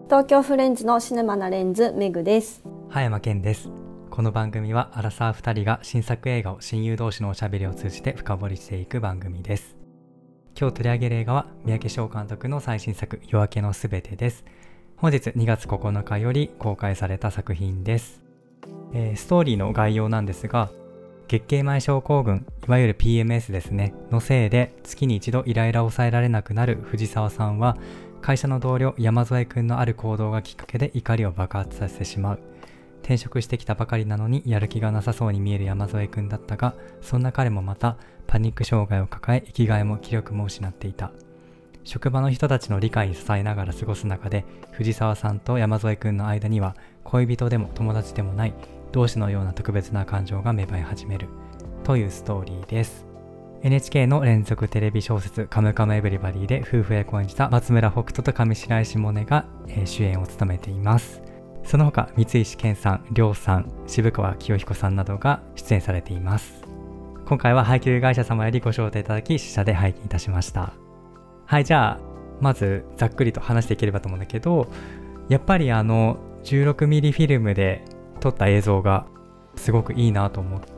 東京フレンズのシネマなレンズメグです。 葉山健です。この番組はアラサー2人が新作映画を親友同士のおしゃべりを通じて深掘りしていく番組です。今日取り上げる映画は三宅翔監督の最新作夜明けのすべてです。本日2月9日より公開された作品です。ストーリーの概要なんですが、月経前症候群、いわゆる PMS ですねのせいで月に一度イライラを抑えられなくなる藤沢さんは、会社の同僚山添くんのある行動がきっかけで怒りを爆発させてしまう。転職してきたばかりなのにやる気がなさそうに見える山添くんだったが、そんな彼もまたパニック障害を抱え、生きがいも気力も失っていた。職場の人たちの理解に支えながら過ごす中で、藤沢さんと山添くんの間には恋人でも友達でもない同志のような特別な感情が芽生え始めるというストーリーです。NHK の連続テレビ小説カムカムエヴリバディで夫婦役を演じた松村北斗と上白石萌音が主演を務めています。その他三石健さん、亮さん、渋川清彦さんなどが出演されています。今回は配給会社様よりご招待いただき、試写で拝見いたしました。はい、じゃあまずざっくりと話していければと思うんだけど、やっぱり16mm フィルムで撮った映像がすごくいいなと思って、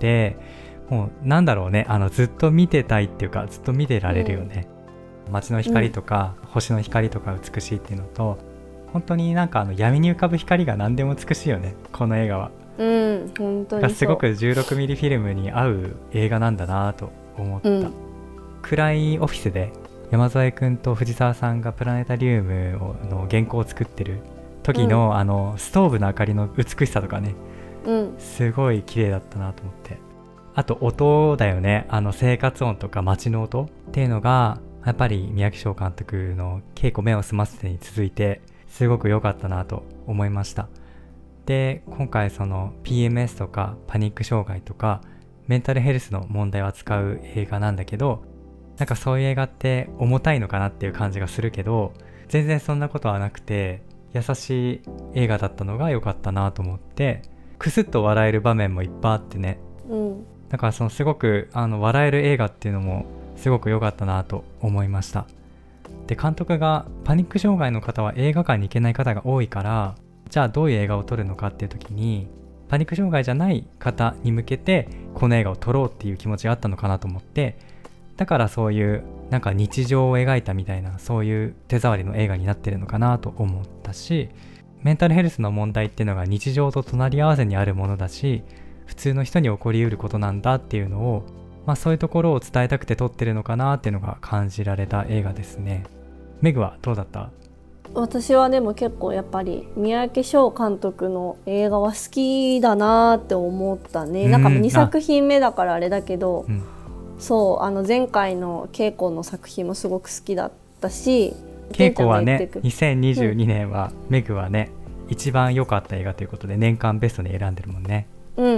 もうなんだろうね、ずっと見てたいっていうか、ずっと見てられるよね。街の光とか、星の光とか美しいっていうのと、本当になんか闇に浮かぶ光が何でも美しいよね、この映画は。 本当にそう。 すごく 16mm フィルムに合う映画なんだなと思った。暗いオフィスで山添くんと藤沢さんがプラネタリウムの原稿を作ってる時の、ストーブの明かりの美しさとかね、すごい綺麗だったなと思って。あと音だよね。生活音とか街の音っていうのがやっぱり三宅翔監督の稽古目を澄ませてに続いてすごく良かったなと思いました。で、今回その PMS とかパニック障害とかメンタルヘルスの問題を扱う映画なんだけど、なんかそういう映画って重たいのかなっていう感じがするけど、全然そんなことはなくて優しい映画だったのが良かったなと思って、クスッと笑える場面もいっぱいあってね、だからすごく笑える映画っていうのもすごく良かったなと思いました。で、監督がパニック障害の方は映画館に行けない方が多いから、じゃあどういう映画を撮るのかっていう時に、パニック障害じゃない方に向けてこの映画を撮ろうっていう気持ちがあったのかなと思って、だからそういうなんか日常を描いたみたいな、そういう手触りの映画になってるのかなと思ったし、メンタルヘルスの問題っていうのが日常と隣り合わせにあるものだし、普通の人に起こりうることなんだっていうのを、そういうところを伝えたくて撮ってるのかなっていうのが感じられた映画ですね。メグはどうだった？ 私はでも結構やっぱり三宅翔監督の映画は好きだなって思ったね。なんか2作品目だからあれだけど、そう前回の稽古の作品もすごく好きだったし、 稽古はね2022年は、メグはね一番良かった映画ということで年間ベストに選んでるもんね。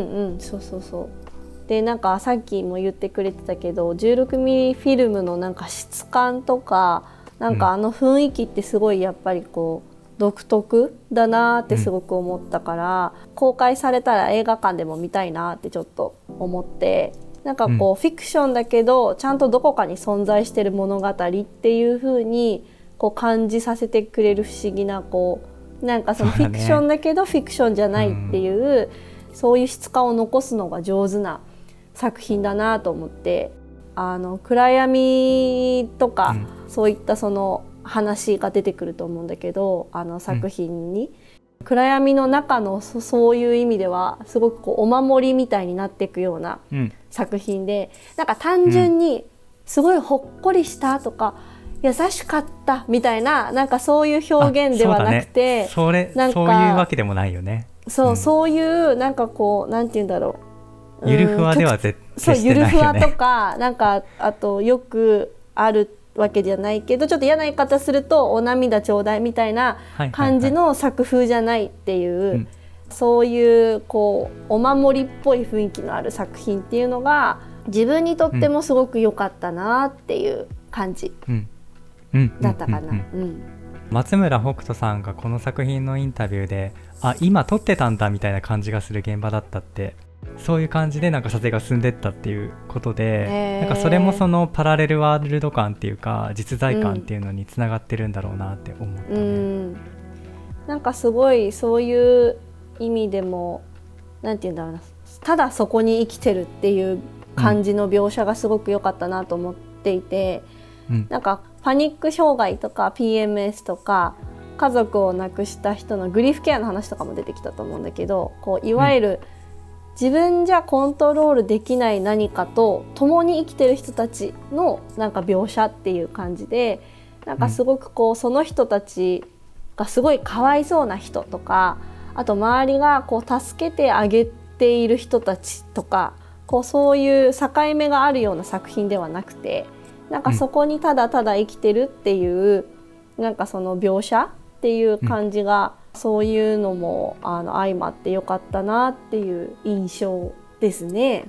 そうで、なんかさっきも言ってくれてたけど 16mm フィルムのなんか質感とか、なんか雰囲気ってすごいやっぱりこう独特だなってすごく思ったから、公開されたら映画館でも見たいなってちょっと思って、なんかこう、フィクションだけどちゃんとどこかに存在してる物語っていう風にこう感じさせてくれる不思議な、こうなんかそのフィクションだけどフィクションじゃないっていう、そういう質感を残すのが上手な作品だなと思って、暗闇とか、そういったその話が出てくると思うんだけど、作品に、暗闇の中のそういう意味ではすごくこうお守りみたいになっていくような作品で、なんか単純にすごいほっこりしたとか、優しかったみたいな、なんかそういう表現ではなくて、 そういうわけでもないよね。 そういうなんかこうなんて言うんだろう、 ゆるふわでは決してないよね。 ゆるふわとか、なんかあとよくあるわけじゃないけど、ちょっと嫌な言い方するとお涙ちょうだいみたいな感じの作風じゃないっていう、そういうこうお守りっぽい雰囲気のある作品っていうのが自分にとってもすごく良かったなっていう感じだったかな。 松村北斗さんがこの作品のインタビューで、今撮ってたんだみたいな感じがする現場だったって、そういう感じでなんか撮影が進んでったっていうことで、なんかそれもそのパラレルワールド感っていうか実在感っていうのにつながってるんだろうなって思ったね。 なんかすごいそういう意味でもなんて言うんだろうな、ただそこに生きてるっていう感じの描写がすごく良かったなと思っていて、なんかパニック障害とか PMS とか家族を亡くした人のグリーフケアの話とかも出てきたと思うんだけど、こういわゆる自分じゃコントロールできない何かと共に生きてる人たちのなんか描写っていう感じで、なんかすごくこうその人たちがすごいかわいそうな人とか、あと周りがこう助けてあげている人たちとか、こうそういう境目があるような作品ではなくて、なんかそこにただただ生きてるっていう、なんかその描写っていう感じが、そういうのも相まってよかったなっていう印象ですね。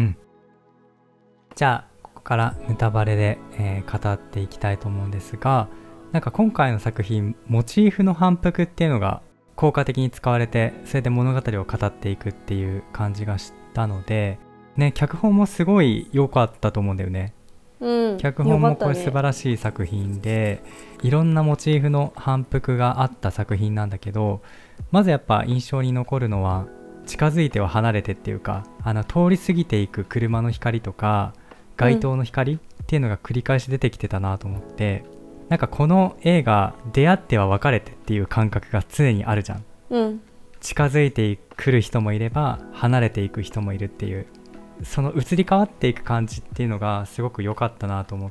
じゃあここからネタバレで、語っていきたいと思うんですが、なんか今回の作品モチーフの反復っていうのが効果的に使われて、それで物語を語っていくっていう感じがしたのでね、脚本もすごい良かったと思うんだよね。脚本もこれ素晴らしい作品で、いろんなモチーフの反復があった作品なんだけど、まずやっぱ印象に残るのは近づいては離れてっていうか、通り過ぎていく車の光とか街灯の光っていうのが繰り返し出てきてたなと思って、なんかこの映画出会っては別れてっていう感覚が常にあるじゃん、近づいてくる人もいれば離れていく人もいるっていう、その移り変わっていく感じっていうのがすごく良かったなと思って、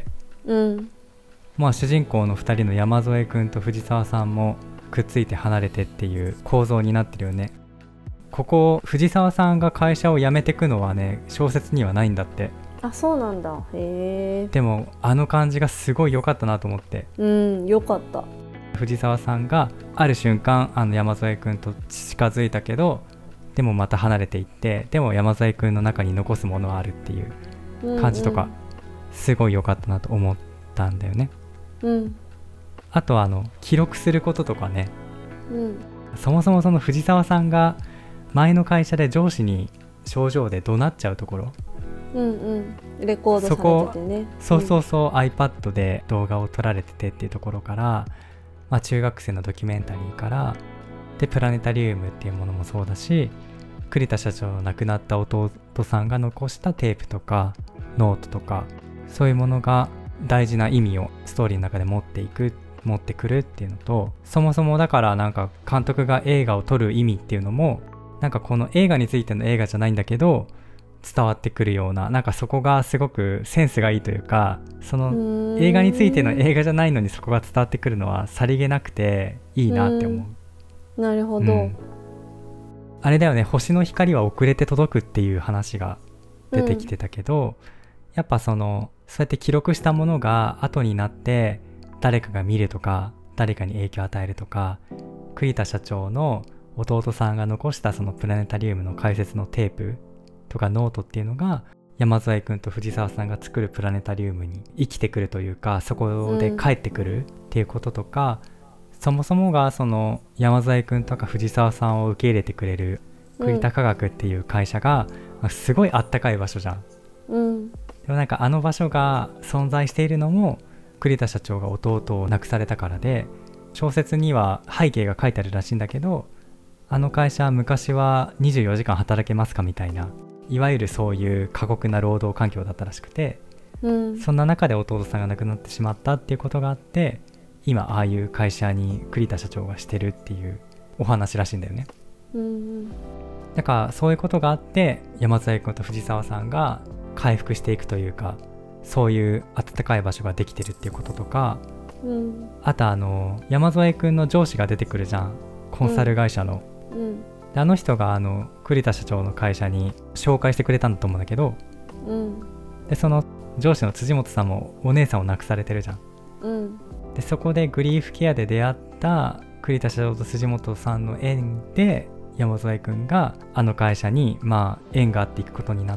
まあ主人公の2人の山添くんと藤沢さんもくっついて離れてっていう構造になってるよね。ここ藤沢さんが会社を辞めてくのはね、小説にはないんだって。 あ、そうなんだ。へえ。 でも感じがすごい良かったなと思って。 良かった。 藤沢さんがある瞬間山添くんと近づいたけど、でもまた離れていって、でも山添くんの中に残すものはあるっていう感じとか、すごい良かったなと思ったんだよね。あと記録することとかね、そもそもその藤沢さんが前の会社で上司に症状で怒鳴っちゃうところ、 レコードされててね、 そう、iPad で動画を撮られててっていうところから、中学生のドキュメンタリーからで、プラネタリウムっていうものもそうだし、栗田社長の亡くなった弟さんが残したテープとかノートとか、そういうものが大事な意味をストーリーの中で持ってくるっていうのと、そもそもだからなんか監督が映画を撮る意味っていうのも、なんかこの映画についての映画じゃないんだけど伝わってくるような、なんかそこがすごくセンスがいいというか、その映画についての映画じゃないのにそこが伝わってくるのはさりげなくていいなって思う。 なるほど、 あれだよね、星の光は遅れて届くっていう話が出てきてたけど、やっぱそうやって記録したものが後になって誰かが見るとか、誰かに影響を与えるとか、栗田社長の弟さんが残したそのプラネタリウムの解説のテープとかノートっていうのが、山添くんと藤沢さんが作るプラネタリウムに生きてくるというか、そこで帰ってくるっていうこととか、そもそもがその山添くんとか藤沢さんを受け入れてくれる栗田科学っていう会社が、すごいあったかい場所じゃん、でもなんか場所が存在しているのも栗田社長が弟を亡くされたからで、小説には背景が書いてあるらしいんだけど、会社は昔は24時間働けますかみたいな、いわゆるそういう過酷な労働環境だったらしくて、そんな中で弟さんが亡くなってしまったっていうことがあって、今ああいう会社に栗田社長がしてるっていうお話らしいんだよね。だからそういうことがあって、山添君と藤沢さんが回復していくというか、そういう温かい場所ができてるっていうこととか、あと山添君の上司が出てくるじゃん、コンサル会社の、で人が栗田社長の会社に紹介してくれたんだと思うんだけど、でその上司の辻本さんもお姉さんを亡くされてるじゃん、でそこでグリーフケアで出会った栗田社長と辻本さんの縁で山添くんが会社に縁があっていくことになって、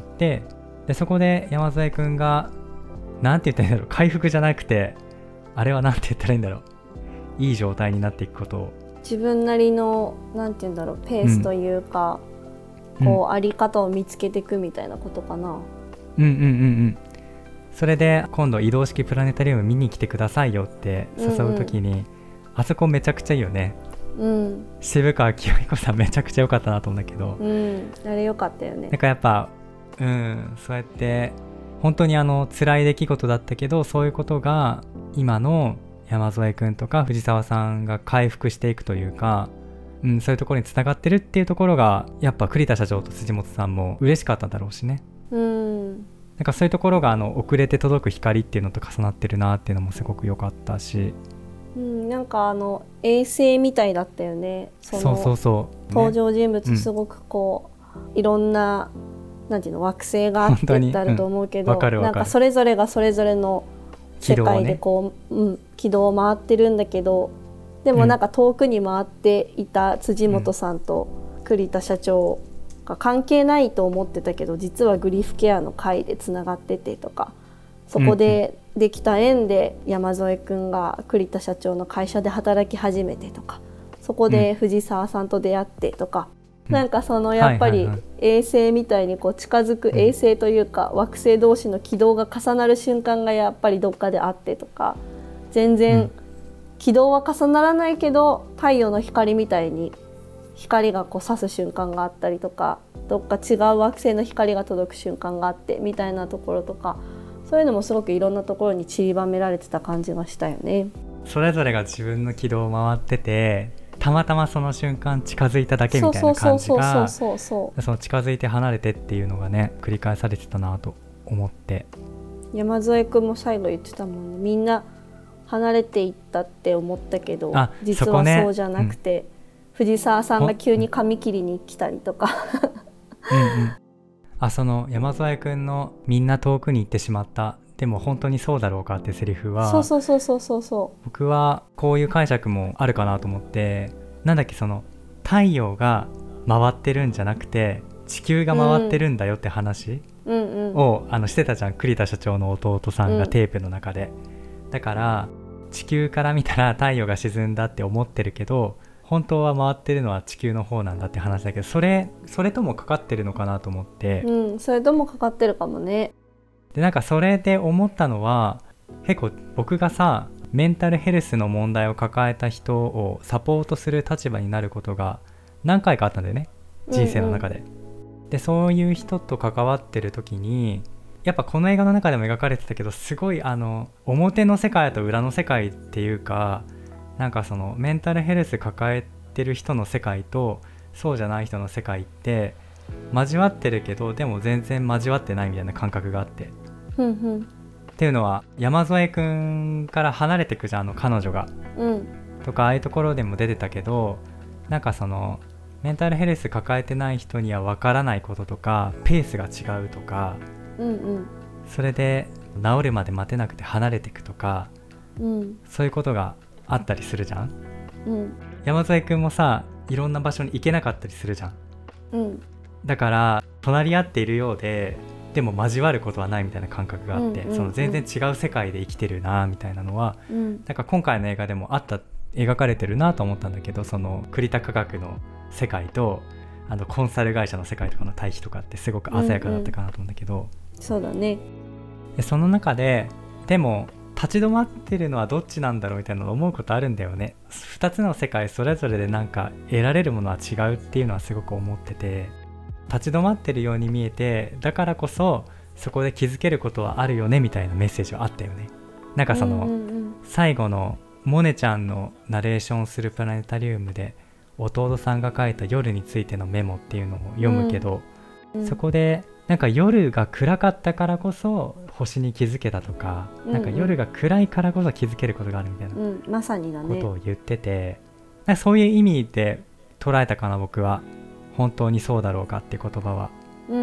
でそこで山添くんがなんて言ったらいいんだろう、回復じゃなくて、あれはなんて言ったらいいんだろう、いい状態になっていくことを、 自分なりのなんて言うんだろう、ペースというか、こうあり方を見つけていくみたいなことかな。 それで今度移動式プラネタリウム見に来てくださいよって誘うときに、あそこめちゃくちゃいいよね。 うん、 渋川清彦さんめちゃくちゃ良かったなと思うんだけど、 うん、あれ良かったよね。 なんかやっぱそうやって本当に辛い出来事だったけど、そういうことが今の山添くんとか藤沢さんが回復していくというか、そういうところにつながってるっていうところがやっぱ栗田社長と辻本さんも嬉しかっただろうしね。なんかそういうところが遅れて届く光っていうのと重なってるなっていうのもすごく良かったし、 なんか衛星みたいだったよね。 そう、 登場人物すごくこう、いろんななんていうの惑星があってってあると思うけど、なんかそれぞれがそれぞれの世界でこう、軌道を回ってるんだけど、でもなんか遠くに回っていた辻本さんと栗田社長が関係ないと思ってたけど、実はグリフケアの会でつながっててとか、そこでできた縁で山添くんが栗田社長の会社で働き始めてとか、そこで藤沢さんと出会ってとか、なんかやっぱり衛星みたいにこう近づく、衛星というか惑星同士の軌道が重なる瞬間がやっぱりどっかであってとか、全然軌道は重ならないけど太陽の光みたいに光がこう差す瞬間があったりとか、どっか違う惑星の光が届く瞬間があってみたいなところとか、そういうのもすごくいろんなところに散りばめられてた感じがしたよね。 それぞれが自分の軌道を回ってて、たまたまその瞬間近づいただけみたいな感じが、その近づいて離れてっていうのがね繰り返されてたなと思って、 山添くんも最後言ってたもんね。みんな離れていったって思ったけど、実はそうじゃなくて、藤沢さんが急に髪切りに来たりとかその山添くんのみんな遠くに行ってしまった、でも本当にそうだろうかってセリフは、僕はこういう解釈もあるかなと思って、なんだっけ、その太陽が回ってるんじゃなくて地球が回ってるんだよって話を、してたじゃん、栗田社長の弟さんがテープの中で、だから地球から見たら太陽が沈んだって思ってるけど、本当は回ってるのは地球の方なんだって話だけど、それともかかってるのかなと思って、 それともかかってるかもね。 でなんかそれで思ったのは、結構僕がさメンタルヘルスの問題を抱えた人をサポートする立場になることが何回かあったんだよね、人生の中で。でそういう人と関わってる時に、やっぱこの映画の中でも描かれてたけど、すごい表の世界と裏の世界っていうか、なんかそのメンタルヘルス抱えてる人の世界とそうじゃない人の世界って交わってるけど、でも全然交わってないみたいな感覚があって、っていうのは山添くんから離れてくじゃん、彼女が、とかああいうところでも出てたけど、なんかそのメンタルヘルス抱えてない人には分からないこととか、ペースが違うとか、それで治るまで待てなくて離れていくとか、そういうことがあったりするじゃん、山添くんもさいろんな場所に行けなかったりするじゃん、だから隣り合っているようででも交わることはないみたいな感覚があって、その全然違う世界で生きてるなみたいなのは、なんか今回の映画でも描かれてるなと思ったんだけど、その栗田科学の世界とコンサル会社の世界とかの対比とかってすごく鮮やかだったかなと思うんだけど、 そうだね。 でその中ででも立ち止まってるのはどっちなんだろうみたいなの思うことあるんだよね。2つの世界それぞれでなんか得られるものは違うっていうのはすごく思ってて、立ち止まってるように見えて、だからこそそこで気づけることはあるよねみたいなメッセージはあったよね。なんかその、最後のモネちゃんのナレーションするプラネタリウムで弟さんが書いた夜についてのメモっていうのを読むけど、そこでなんか夜が暗かったからこそ星に気づけたとか、なんか夜が暗いからこそ気づけることがあるみたいなまさにだねことを言ってて、なんかそういう意味で捉えたかな、僕は。本当にそうだろうかって言葉は。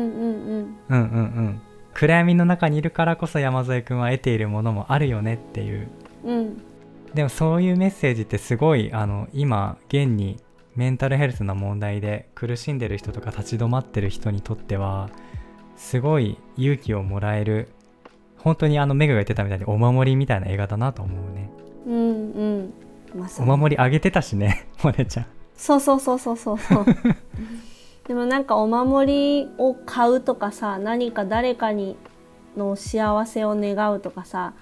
暗闇の中にいるからこそ山添くんは得ているものもあるよねっていう、でもそういうメッセージってすごい今現にメンタルヘルスの問題で苦しんでる人とか立ち止まってる人にとってはすごい勇気をもらえる、本当にメグが言ってたみたいにお守りみたいな映画だなと思うね。まさにお守りあげてたしね、モネちゃん。 そうでもなんかお守りを買うとかさ、何か誰かにの幸せを願うとかさ、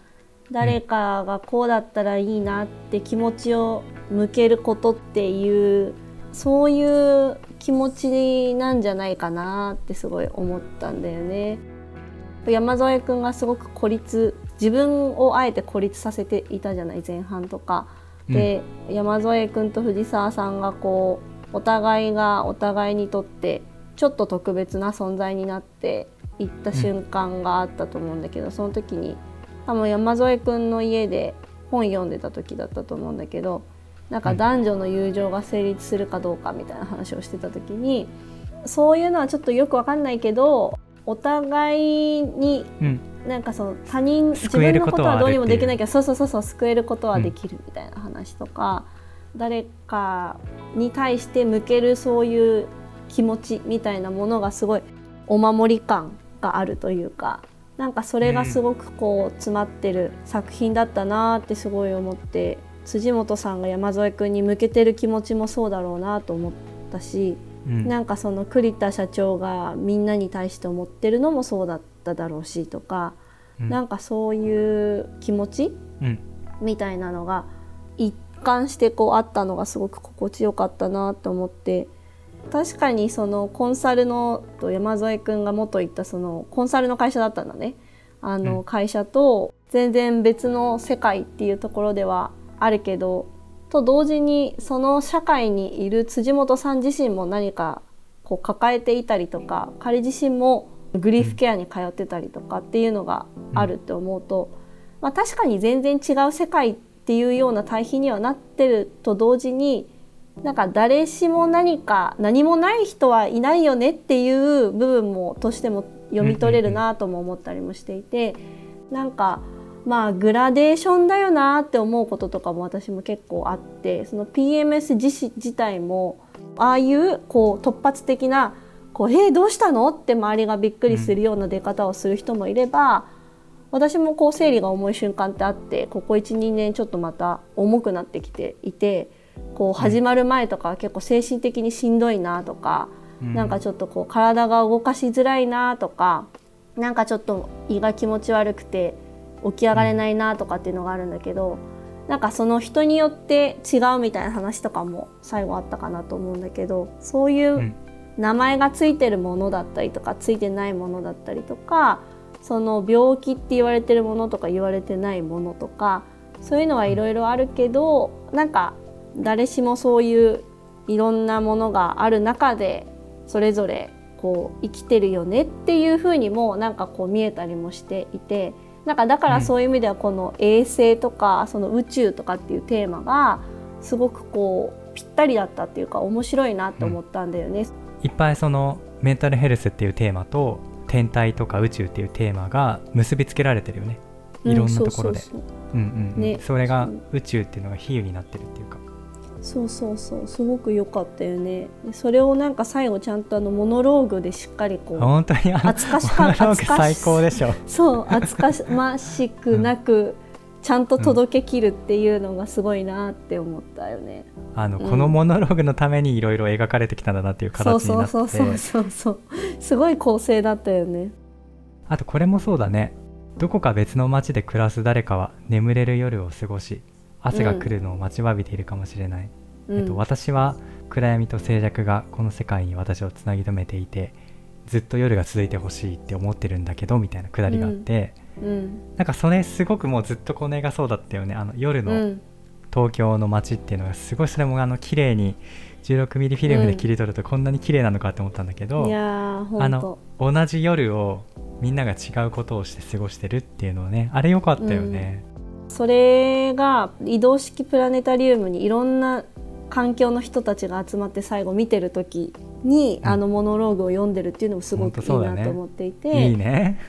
誰かがこうだったらいいなって気持ちを向けることっていうそういう気持ちなんじゃないかなってすごい思ったんだよね。山添くんがすごく自分をあえて孤立させていたじゃない、前半とかで、山添くんと藤沢さんがこうお互いがお互いにとってちょっと特別な存在になっていった瞬間があったと思うんだけど、その時に多分山添くんの家で本読んでた時だったと思うんだけど、なんか男女の友情が成立するかどうかみたいな話をしてた時に、そういうのはちょっとよく分かんないけどお互いになんかその他人自分のことはどうにもできないけどそう救えることはできるみたいな話とか、誰かに対して向けるそういう気持ちみたいなものがすごいお守り感があるというか、なんかそれがすごくこう詰まってる作品だったなってすごい思って、辻本さんが山添くんに向けてる気持ちもそうだろうなと思ったし、なんかその栗田社長がみんなに対して思ってるのもそうだっただろうしとか、なんかそういう気持ち、みたいなのが一貫してこうあったのがすごく心地よかったなと思って、確かにそのコンサルの山添くんが元言ったそのコンサルの会社だったんだね。会社と全然別の世界っていうところではあるけど、と同時にその社会にいる辻本さん自身も何かこう抱えていたりとか、彼自身もグリーフケアに通ってたりとかっていうのがあるって思うと、確かに全然違う世界っていうような対比にはなってると同時に、なんか誰しも何もない人はいないよねっていう部分もとしても読み取れるなとも思ったりもしていて、なんかグラデーションだよなって思うこととかも私も結構あって、その PMS 自体もああいうこう突発的なこうどうしたのって周りがびっくりするような出方をする人もいれば、私もこう生理が重い瞬間ってあって、ここ 1,2 年ちょっとまた重くなってきていて、こう始まる前とかは結構精神的にしんどいなとか、なんかちょっとこう体が動かしづらいなとか、なんかちょっと胃が気持ち悪くて起き上がれないなとかっていうのがあるんだけど、なんかその人によって違うみたいな話とかも最後あったかなと思うんだけど、そういう名前がついてるものだったりとかついてないものだったりとか、その病気って言われてるものとか言われてないものとか、そういうのはいろいろあるけど、なんか誰しもそういういろんなものがある中でそれぞれこう生きてるよねっていう風にもなんかこう見えたりもしていて、なんかだからそういう意味ではこの衛星とかその宇宙とかっていうテーマがすごくこうぴったりだったっていうか面白いなと思ったんだよね。 いっぱいそのメンタルヘルスっていうテーマと天体とか宇宙っていうテーマが結びつけられてるよね、いろんなところで。それが宇宙っていうのが比喩になってるっていうか、 そうすごく良かったよね。それをなんか最後ちゃんとモノローグでしっかりこう本当に厚か最高でしょ。 そう厚かましくなく、ちゃんと届けきるっていうのがすごいなって思ったよね。 このモノローグのためにいろいろ描かれてきたんだなっていう形になって、 そうすごい構成だったよね。 あとこれもそうだね、どこか別の街で暮らす誰かは眠れる夜を過ごし朝が来るのを待ちわびているかもしれない、私は暗闇と静寂がこの世界に私をつなぎ止めていて、ずっと夜が続いてほしいって思ってるんだけどみたいなくだりがあって、なんかそれすごくもうずっとこの映画そうだったよね。夜の東京の街っていうのがすごい、それも綺麗に16ミリフィルムで切り取るとこんなに綺麗なのかって思ったんだけど、 いや同じ夜をみんなが違うことをして過ごしてるっていうのはね、あれ良かったよね。 それが移動式プラネタリウムにいろんな環境の人たちが集まって最後見てる時に、モノローグを読んでるっていうのもすごくいいなと思っていて、 いいね、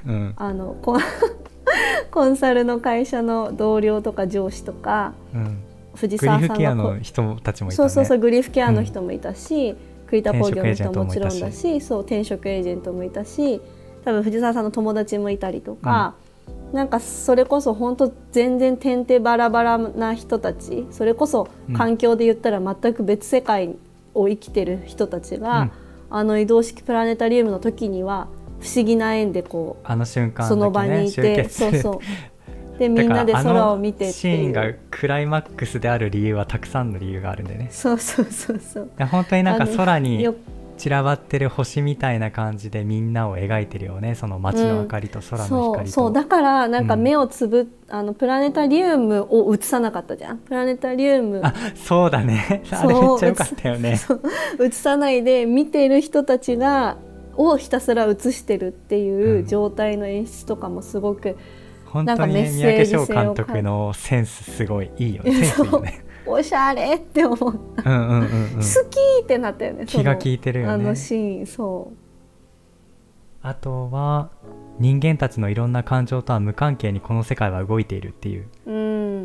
コンサルの会社の同僚とか上司とか、藤沢さんがグリーフケアの人たちもいたね。 そうグリーフケアの人もいたし、栗田工業の人ももちろんだし、転職エージェントもいたし、多分藤沢さんの友達もいたりとか、なんかそれこそ本当全然点々バラバラな人たち、それこそ環境で言ったら全く別世界を生きてる人たちが、移動式プラネタリウムの時には不思議な縁でこう瞬間だけね、 その場にいて、 でみんなで空を見てっていうシーンがクライマックスである理由はたくさんの理由があるんだよね。 そうそうそうそう。 いや本当になんか空に散らばってる星みたいな感じでみんなを描いてるよね、その街の明かりと空の光と、 そうだからなんか目をつぶプラネタリウムを映さなかったじゃん。プラネタリウムそうだねあれめっちゃ良かったよね。 映さないで見てる人たちをひたすら映してるっていう状態の演出とかもすごく、 本当にね、三宅翔監督のセンスすごいいいよね。センスいいよね。 おしゃれって思った、好きってなったよね。 気が利いてるよね、 あのシーン。そう、 あとは人間たちのいろんな感情とは無関係にこの世界は動いているっていう、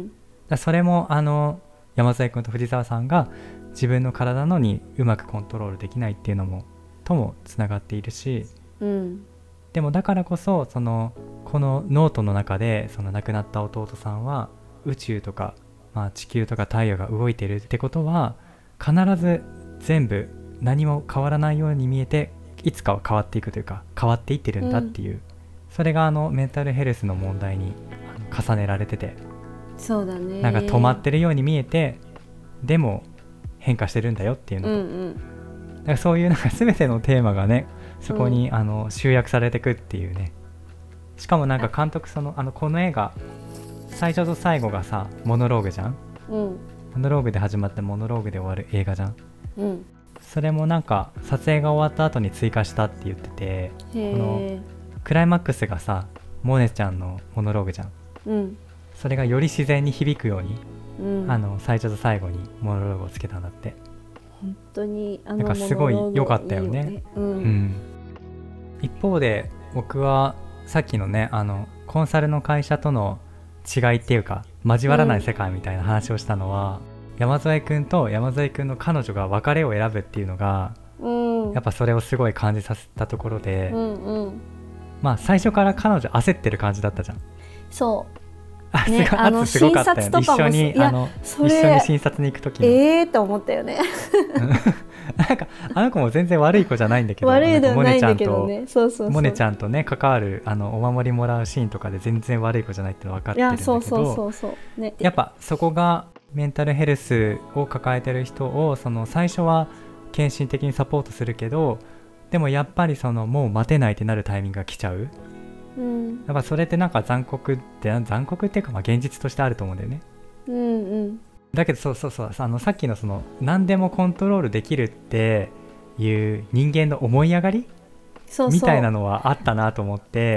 それも山添君と藤沢さんが自分の体のにうまくコントロールできないっていうのもともつながっているし、でもだからこそこのノートの中でその亡くなった弟さんは宇宙とか、地球とか太陽が動いてるってことは必ず全部何も変わらないように見えていつかは変わっていくというか変わっていってるんだっていう、それがメンタルヘルスの問題に重ねられてて、 そうだね、 なんか止まってるように見えてでも変化してるんだよっていうのと、だからそういうなんか全てのテーマがねそこに集約されてくっていうね。しかもなんか監督この映画最初と最後がさモノローグじゃん、モノローグで始まってモノローグで終わる映画じゃん、それもなんか撮影が終わった後に追加したって言ってて、このクライマックスがさモネちゃんのモノローグじゃん、それがより自然に響くように、最初と最後にモノローグをつけたんだって。 本当になんかすごい良かったよね。一方で僕はさっきのねコンサルの会社との違いっていうか交わらない世界みたいな話をしたのは、山添くんと山添くんの彼女が別れを選ぶっていうのが、やっぱそれをすごい感じさせたところで、最初から彼女焦ってる感じだったじゃん。 そうね、圧すごかったよね。一緒に診察に行く時のって思ったよねなんかあの子も全然悪い子じゃないんだけど、 悪いではないんだけどね、 モネちゃんとね関わるお守りもらうシーンとかで全然悪い子じゃないっての分かってるんだけど、やっぱそこがメンタルヘルスを抱えてる人を最初は献身的にサポートするけど、でもやっぱりもう待てないってなるタイミングが来ちゃう、やっぱそれってなんか残酷っていうか現実としてあると思うんだよね。だけどさっきの何でもコントロールできるっていう人間の思い上がりみたいなのはあったなと思って。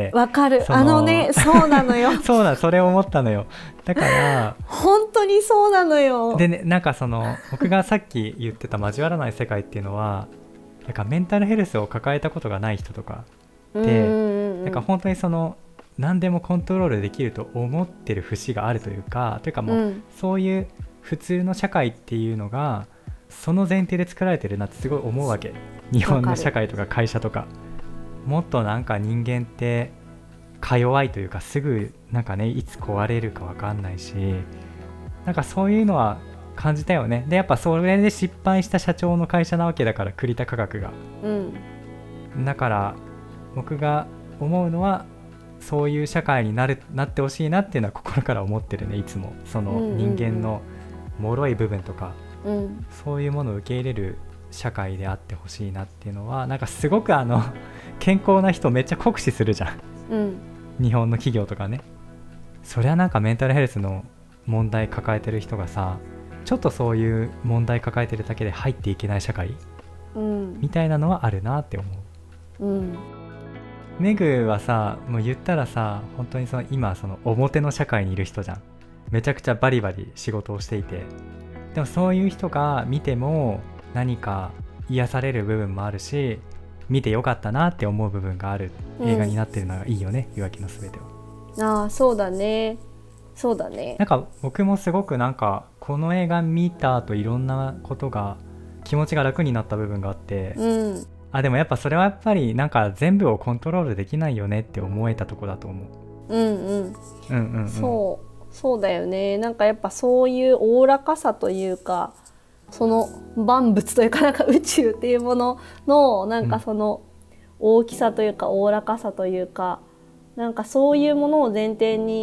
わかる、ね、そうなのよそれを思ったのよ。だから本当にそうなのよ。 でね、なんか僕がさっき言ってた交わらない世界っていうのはなんかメンタルヘルスを抱えたことがない人とかで、なんか本当に何でもコントロールできると思ってる節があるというかもう、そういう普通の社会っていうのがその前提で作られてるなってすごい思うわけ。日本の社会とか会社とかもっとなんか人間ってか弱いというかすぐなんかねいつ壊れるか分かんないし、なんかそういうのは感じたよね。でやっぱそれで失敗した社長の会社なわけだから栗田科学が、だから僕が思うのはそういう社会になってほしいなっていうのは心から思ってるね。いつも人間の脆い部分とか、そういうものを受け入れる社会であってほしいなっていうのは、なんかすごく健康な人めっちゃ酷使するじゃん、日本の企業とかね。そりゃなんかメンタルヘルスの問題抱えてる人がさちょっとそういう問題抱えてるだけで入っていけない社会、みたいなのはあるなって思う。メグはさもう言ったらさ本当に今表の社会にいる人じゃん。めちゃくちゃバリバリ仕事をしていて、でもそういう人が見ても何か癒される部分もあるし見てよかったなって思う部分がある映画になってるのがいいよね、夜明けのすべては。 そうだね。 なんか僕もすごくなんかこの映画見た後いろんなことが気持ちが楽になった部分があって、でもやっぱそれはやっぱりなんか全部をコントロールできないよねって思えたとこだと思う。 そうだよね。なんかやっぱそういうおおらかさというか万物というかなんか宇宙っていうもののなんか大きさというかおおらかさというかなんかそういうものを前提に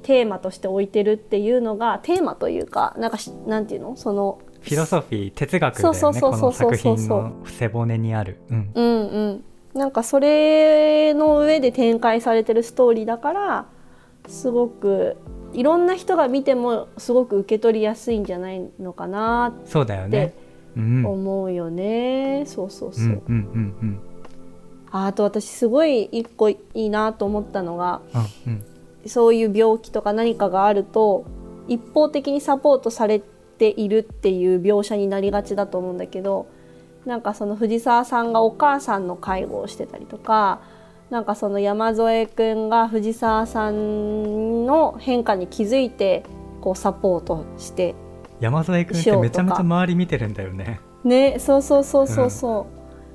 テーマとして置いてるっていうのがテーマというかなんていうのそのフィロソフィー哲学だよね、この作品の背骨にある、 なんかそれの上で展開されてるストーリーだからすごくいろんな人が見てもすごく受け取りやすいんじゃないのかなって思うよね。そうそうそう。あと私すごい一個いいなと思ったのが、そういう病気とか何かがあると一方的にサポートされているっていう描写になりがちだと思うんだけど、なんかその藤沢さんがお母さんの介護をしてたりとか、なんかその山添くんが藤沢さんの変化に気づいてこうサポートして山添くんってめちゃめちゃ周り見てるんだよね。 ね、そうそうそうそうそう、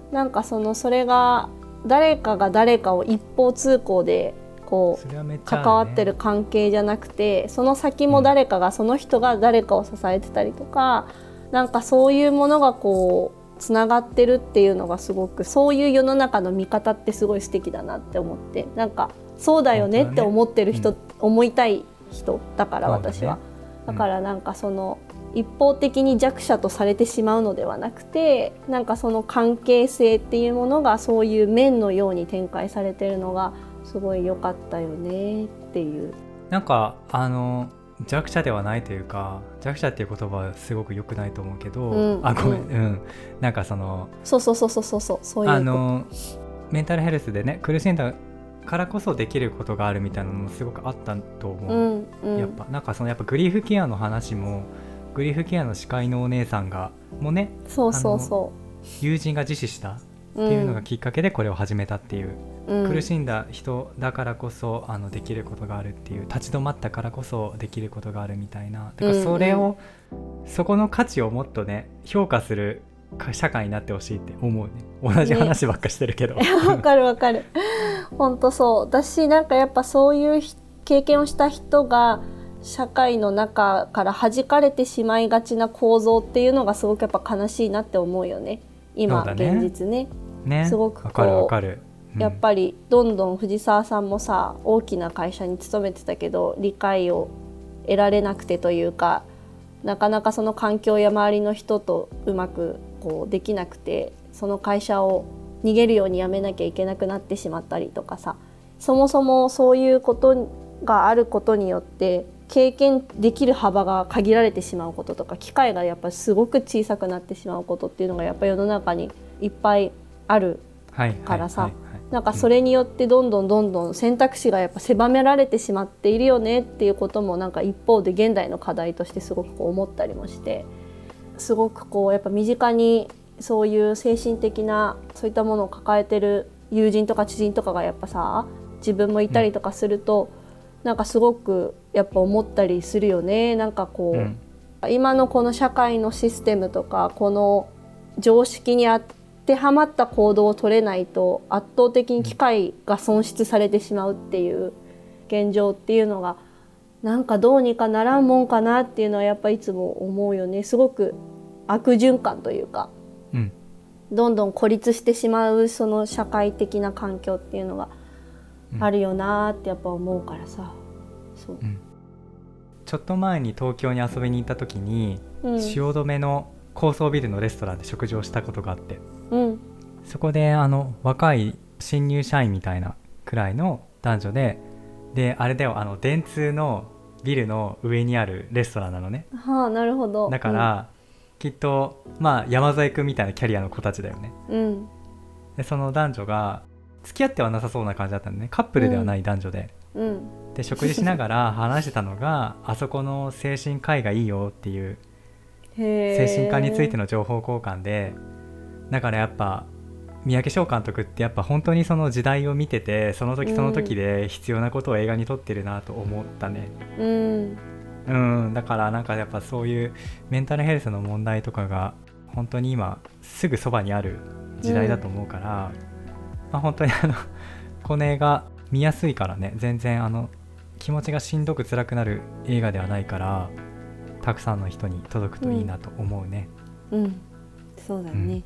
なんかそれが誰かが誰かを一方通行でこう関わってる関係じゃなくて、その先も誰かがその人が誰かを支えてたりとか、なんかそういうものがこうつながってるっていうのがすごく、そういう世の中の見方ってすごい素敵だなって思って、なんかそうだよねって思ってる人、思いたい人だから私は、だからなんかその一方的に弱者とされてしまうのではなくて、なんかその関係性っていうものがそういう面のように展開されてるのがすごい良かったよねっていう。 なんか弱者ではないというか、弱者っていう言葉はすごく良くないと思うけど、ごめん、なんかそういうメンタルヘルスでね苦しんだからこそできることがあるみたいなのもすごくあったと思う、やっぱなんかやっぱグリーフケアの話も、グリーフケアの司会のお姉さんがもうね、友人が自死したっていうのがきっかけでこれを始めたっていう、苦しんだ人だからこそできることがあるっていう、立ち止まったからこそできることがあるみたいな、だからそれを、そこの価値をもっとね評価する社会になってほしいって思うね。同じ話ばっかしてるけど、 わかるわかる本当そう。私なんかやっぱそういう経験をした人が社会の中から弾かれてしまいがちな構造っていうのがすごくやっぱ悲しいなって思うよね今、現実ね。すごくこう、やっぱりどんどん藤沢さんもさ大きな会社に勤めてたけど理解を得られなくてというか、なかなかその環境や周りの人とうまくこうできなくて、その会社を逃げるように辞めなきゃいけなくなってしまったりとかさ、そもそもそういうことがあることによって経験できる幅が限られてしまうこととか、機会がやっぱりすごく小さくなってしまうことっていうのがやっぱり世の中にいっぱいあるからさ、なんかそれによってどんどん選択肢がやっぱ狭められてしまっているよねっていうことも、なんか一方で現代の課題としてすごく思ったりもして、すごくこうやっぱ身近にそういう精神的なそういったものを抱えてる友人とか知人とかがやっぱさ自分もいたりとかすると、なんかすごくやっぱ思ったりするよね。なんかこう、今のこの社会のシステムとかこの常識に当てはまった行動を取れないと圧倒的に機会が損失されてしまうっていう現状っていうのが、なんかどうにかならんもんかなっていうのはやっぱいつも思うよね。すごく悪循環というか、どんどん孤立してしまうその社会的な環境っていうのがあるよなってやっぱ思うからさ、そう、 ちょっと前に東京に遊びに行った時に、汐留の高層ビルのレストランで食事をしたことがあって、そこで若い新入社員みたいなくらいの男女であれだよ、電通のビルの上にあるレストランなのね。 はあ、なるほど。 だから、きっとまあ山添くんみたいなキャリアの子たちだよね。でその男女が付き合ってはなさそうな感じだったんだね。カップルではない男女で、で食事しながら話してたのがあそこの精神科医がいいよっていう精神科についての情報交換で、だからやっぱ三宅翔監督ってやっぱ本当にその時代を見てて、その時その時で必要なことを映画に撮ってるなと思ったね。だからなんかやっぱそういうメンタルヘルスの問題とかが本当に今すぐそばにある時代だと思うから、本当にこの映画見やすいからね、全然気持ちがしんどく辛くなる映画ではないから、たくさんの人に届くといいなと思うね。 そうだね。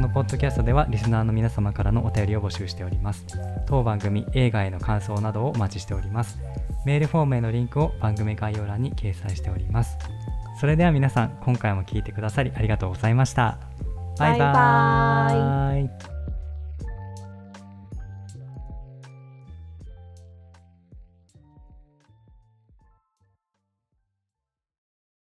のポッドキャストではリスナーの皆様からのお便りを募集しております。当番組映画への感想などをお待ちしております。メールフォームへのリンクを番組概要欄に掲載しております。それでは皆さん、今回も聞いてくださりありがとうございました。バイバーイ。